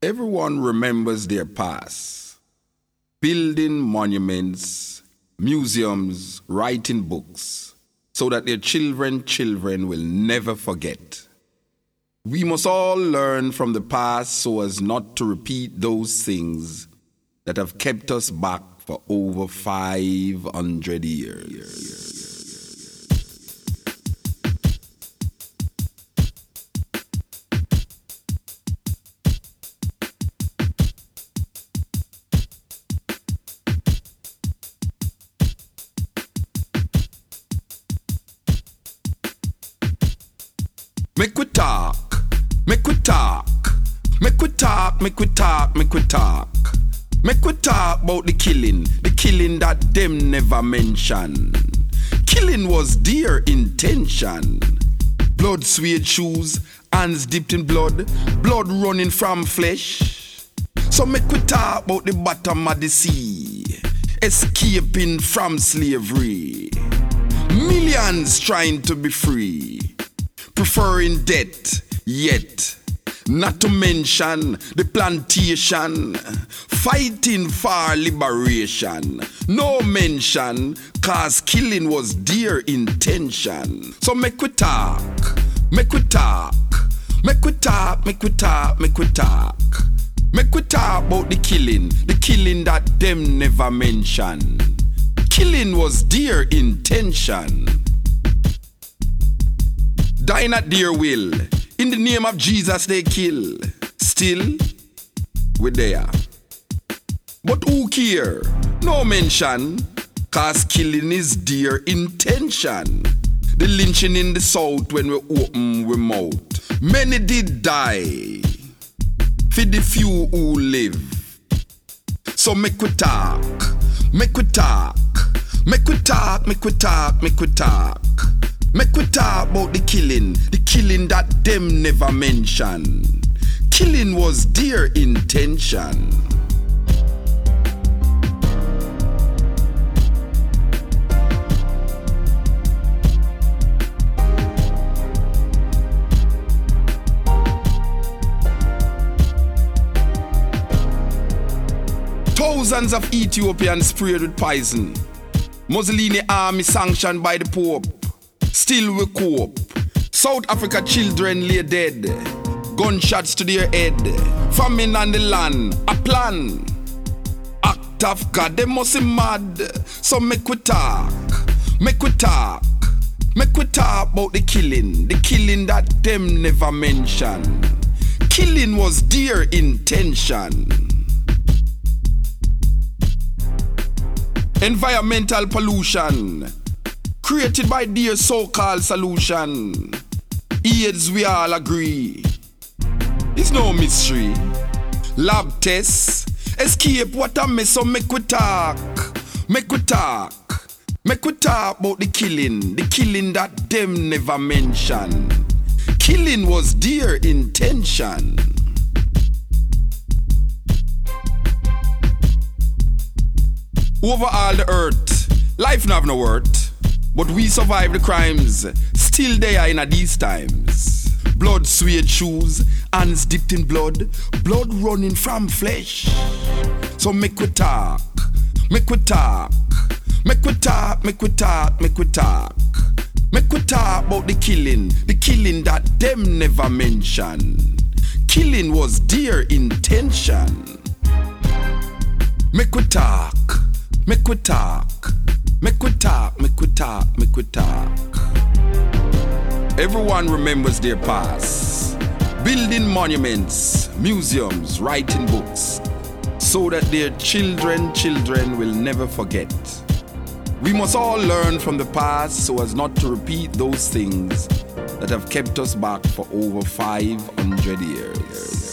Everyone remembers their past, building monuments, museums, writing books, so that their children will never forget. We must all learn from the past so as not to repeat those things that have kept us back for over 500 years. Make we talk, make we talk, make we talk, make we talk, make we talk. Make we talk about the killing that them never mention. Killing was their intention. Blood suede shoes, hands dipped in blood, blood running from flesh. So make we talk about the bottom of the sea, escaping from slavery. Millions trying to be free, preferring death, yet not to mention the plantation, fighting for liberation. No mention, cause killing was their intention. So make we talk, make we talk, make we talk, make we talk, make we talk. Make we talk about the killing that them never mention. Killing was their intention. Dying at their will, in the name of Jesus they kill. Still, we're there. But who care? No mention, cause killing is their intention. The lynching in the south when we open we mouth. Many did die, for the few who live. So make we talk, make we talk, make we talk, make we talk, make we talk. Make we talk about the killing that them never mention. Killing was their intention. Thousands of Ethiopians sprayed with poison. Mussolini army sanctioned by the Pope. Still we cope. South Africa children lay dead, gunshots to their head. Famine on the land, a plan. Act of God, they must be mad. So make we talk, make we talk, make we talk about the killing that them never mention. Killing was their intention. Environmental pollution created by their so-called solution. AIDS, we all agree, it's no mystery. Lab tests, escape what a mess. So make we talk, make we talk, make we talk about the killing that them never mention. Killing was their intention. Over all the earth, life not have no worth. But we survive the crimes, still there in these times. Blood suede shoes, hands dipped in blood, blood running from flesh. So make we talk, make we talk, make we talk, make we talk, make we talk. Make we talk about the killing that them never mention. Killing was their intention. Make we talk, make we talk. Make we talk, make we talk, make we talk. Everyone remembers their past, building monuments, museums, writing books, so that their children will never forget. We must all learn from the past so as not to repeat those things that have kept us back for over 500 years.